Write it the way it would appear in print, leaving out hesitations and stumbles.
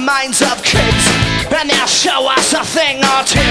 minds of kids, and they'll show us a thing or two.